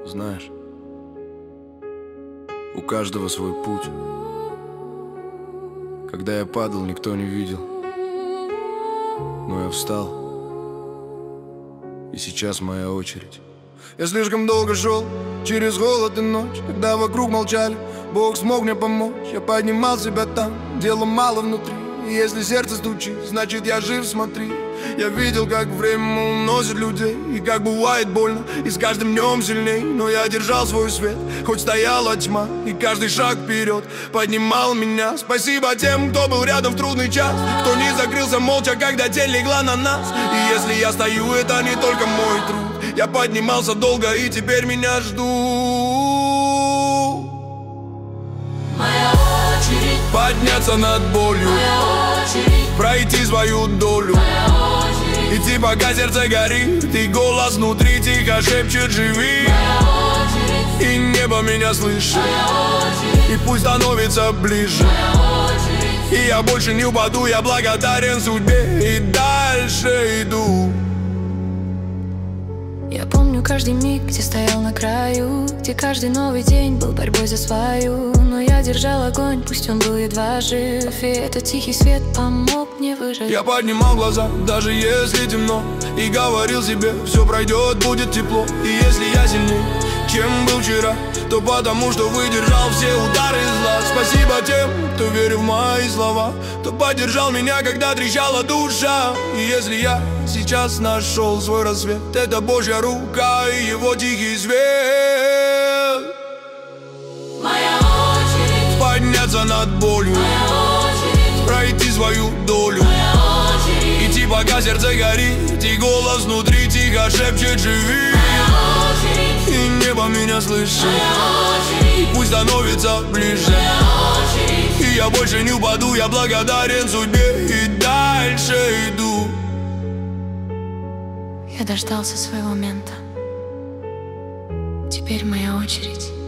Знаешь, у каждого свой путь. Когда я падал, никто не видел, но я встал, и сейчас моя очередь. Я слишком долго шел через голод и ночь, когда вокруг молчали, Бог смог мне помочь. Я поднимал себя там, дела мало внутри, и если сердце стучит, значит я жив, смотри. Я видел, как время уносит людей, и как бывает больно, и с каждым днем сильней. Но я держал свой свет, хоть стояла тьма, и каждый шаг вперед поднимал меня. Спасибо тем, кто был рядом в трудный час, кто не закрылся молча, когда тень легла на нас. И если я стою, это не только мой труд. Я поднимался долго, и теперь меня ждут. Моя очередь подняться над болью, моя очередь, пройти свою долю, моя очередь, идти пока сердце горит, и голос внутри тихо шепчет: живи. моя очередь, И небо меня слышит, моя очередь, и пусть становится ближе. моя очередь. И я больше не упаду, я благодарен судьбе, и дальше иду. Я помню каждый миг, где стоял на краю, где каждый новый день был борьбой за свою. Но я держал огонь, пусть он был едва жив, и этот тихий свет помог мне выжить. Я поднимал глаза, даже если темно, и говорил себе: все пройдет, будет тепло. И если я сильней, чем был вчера, то потому что выдержал все удары зла. Спасибо тем, кто верил в мои слова, кто поддержал меня, когда трещала душа. И если я сейчас нашел свой рассвет, это Божья рука и его тихий свет. Моя очередь, Подняться над болью, моя очередь, пройти свою долю, моя очередь, идти пока сердце горит, и голос внутри тихо шепчет: живи. моя очередь, И небо меня слышит, моя очередь, и пусть становится ближе. моя очередь. И я больше не упаду, я благодарен судьбе, и дальше иду. Я дождался своего момента. Теперь моя очередь.